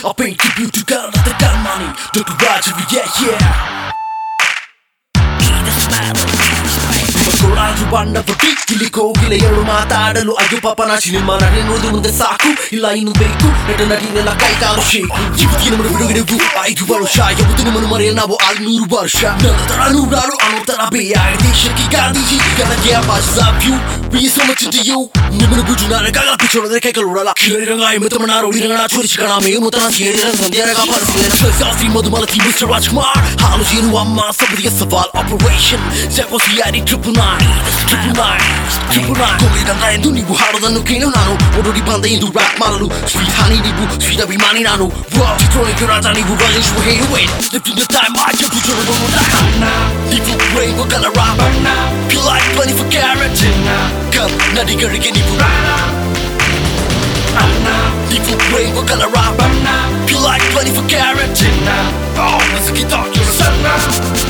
I'll paint you beautiful at the gun money. Dr. Roger, yeah. Eat the smell of Matorazu banda particularly kogile yaru maatadalu ayu papana cinema narinudu munde saku illa innu beku neta narinela kai kalu shake jivitiya namru vidugidu 5 varusha yabutunu manu mariyana navu 600 varsha nadara nuralu anutara beya deshaki gandhiji gonna give us love you be so much to you nimanu bujuna kaga pichona kai kalurala kiranga imatamana rodiranga chorichikana me mutana siyera sandiyara ka parasila sasi madhumalati Mr. Rajkumar halu jinu amma sabriya saval operation Jagosiari triple nine Kogidan raendu nivu harodanu kenu nanu Odori banda indu rap maralu Sweet honey nivu sweet abhimani nanu Wow Detroit raja nivu rajan shu hey wait Lived in the time I jump to choro bono down Nivu rainbow color rap Feel like 24 karat Come nadi garige nivu Nivu rainbow color rap Feel like 24 karat Oh let's get talk you're a son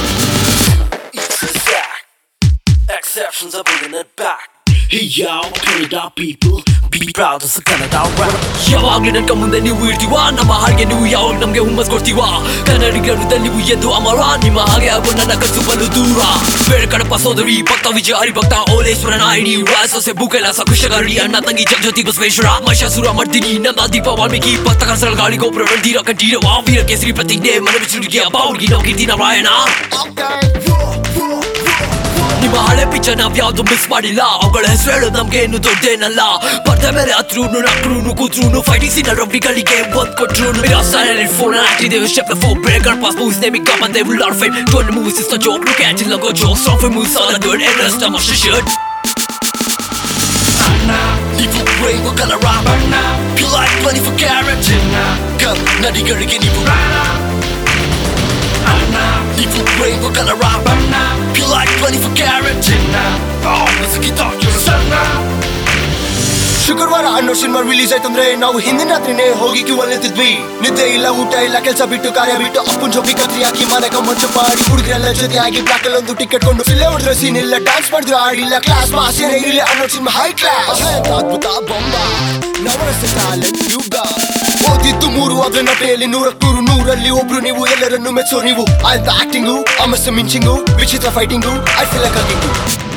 Exceptions are bringing it back. Hey y'all, Canada people, be proud as a Canada rap. ಯಾವಾಗ್ಲೂ ನನ್ ಕಮ್ಮುಂದೆ ನೀವು ಇರ್ತೀವ ನಮ್ಮ ಹಾಗೆ ನೀವು ಯಾವಾಗ ನಮ್ಗೆ ಹುಮ್ಮಸ್ ಕೊಡ್ತೀವ ಕನ್ನಡಿಗರು ನೀವು ಎದ್ದು ಅಮರ ನಿಮ್ಮ ಹಾಗೆ ಆಗೋ ನನ್ನ ಕನಸು ಬಲು ದೂರ ಬೇರೆ ಕಡಪ ಸೋದರಿ ಭಕ್ತ ವಿಜಯ ಹರಿಭಕ್ತ ಓಲೇಶ್ವರನ ಐಡಿ ಸೊಸೆ ಭೂಕೈಲಾಸ ಕುಶಗಾರಿ ಅಣ್ಣ ತಂಗಿ ಜಗಜ್ಯೋತಿ ಬಸವೇಶ್ವರ ಮಹಿಷಾಸುರ ಮರ್ದಿನಿ ನನ್ನ ದೀಪ ವಾಲ್ಮೀಕಿ ಭಕ್ತ ಕನಸರ ಗಾಳಿ ಗೋಪುರ ರಣಧೀರ ಕಂಠೀರ ವೀರ ಕೇಸರಿ ಪ್ರತಿಜ್ಞೆ ಮನವಿಸುಡಿಗೆ ಅಪ್ಪ ಹುಡುಗಿ ನಾವು ಕೀರ್ತಿ ನಾರಾಯಣ ನಿಮ್ಮ ಹಳೆ ಪಿಕ್ಚರ್ ನಾವ್ ಯಾವ್ದು ಮಿಸ್ ಮಾಡಿಲ್ಲ ಅವುಗಳ ಹೆಸರು ಹೇಳೋದು ನಮ್ಗೇನು ದೊಡ್ಡೇನಲ್ಲ ಪರ್ದೆ ಮೇಲೆ ಹತ್ರೂನು ನಕ್ರೂನು ಕೂತ್ರುನು ಫೈಟಿಂಗ್ ಸೀನ್ ರಬ್ಬಿಗಳಿಗೆ ಒಂದ್ ಕೊಟ್ರುನು ಫೋನ್ ಹಾಕ್ತಿದ್ದೇವೆ step four breaker pass moves naming come and they will not fame 20 movies is the joke look at it like a joke strong for moves all the good and rest of my shit Nivu rainbow color rap Feel like 24 karat Come nadi garige nivu Nivu rainbow color rap Feel like 24 karat Oh let's get talk you're a son ಶುಕ್ರವಾರ ಅನ್ನೋ cinema release ಆಯ್ತಂದ್ರೆ ನಾವು ಹಿಂದಿನ ರಾತ್ರಿನೇ ಹೋಗಿ Q ಅಲ್ಲಿ ನಿಂತಿದ್ವಿ ನಿದ್ದೆ ಇಲ್ಲ ಊಟ ಇಲ್ಲ ಕೆಲಸ ಬಿಟ್ಟು ಕಾರ್ಯ ಬಿಟ್ಟು ಅಪ್ಪನ್ ಜೊತೆ ಕತ್ರಿ ಹಾಕಿ ಮನೆಗೆ ಮಂಚ ಮಾಡಿ ಹುಡುಗರೆಲ್ಲ ಜೊತೆ ಆಗಿ ಬ್ಲಾಕ್ ಅಲ್ಲಿ ಒಂದು ಟಿಕೆಟ್ ಕೊಂಡು ಸಿಲೆ ಹೊಡೆದ್ರೆ ಸೀನ್ ಇಲ್ಲ ಡ್ಯಾನ್ಸ್ ಮಾಡಿದ್ರು ಆಡಿಲ್ಲ ಕ್ಲಾಸ್ ಮಾಸ್ ಏನಿಲ್ಲ ಅನ್ನೋ ಸಿನಿಮಾ ಹೈ ಕ್ಲಾಸ್ ಅದ್ಭುತ ಬೊಂಬ ನವರಸ ಟ್ಯಾಲೆಂಟ್ ಯುಗ ಓದಿದ್ದು 3 ಆದ್ರೆ ನಟನೆಯಲ್ಲಿ 100 100ರಲ್ಲಿ ಒಬ್ರು ನೀವು ಎಲ್ಲರನ್ನು ಮೆಚ್ಚೋ ನೀವು ಅಂತ ಆಕ್ಟಿಂಗು ಅಮಸ ಮಿಂಚಿಂಗು ವಿಚಿತ್ರ fighting I feel like hugging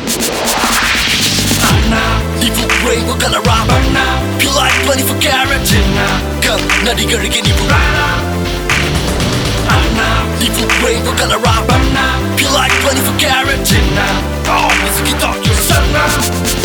Nivu rainbow color rap Feel like 24 karat Come nadi garige nivu Nivu rainbow color rap Feel like 24 karat Oh let's get talk you're a son